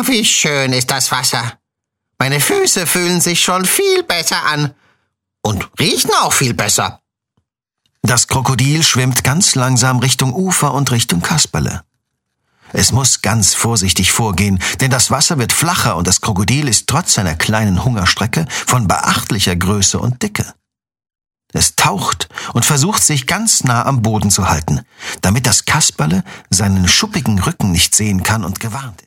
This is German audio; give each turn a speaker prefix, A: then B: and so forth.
A: wie schön ist das Wasser. Meine Füße fühlen sich schon viel besser an und riechen auch viel besser.
B: Das Krokodil schwimmt ganz langsam Richtung Ufer und Richtung Kasperle. Es muss ganz vorsichtig vorgehen, denn das Wasser wird flacher und das Krokodil ist trotz seiner kleinen Hungerstrecke von beachtlicher Größe und Dicke. Es taucht und versucht, sich ganz nah am Boden zu halten, damit das Kasperle seinen schuppigen Rücken nicht sehen kann und gewarnt ist.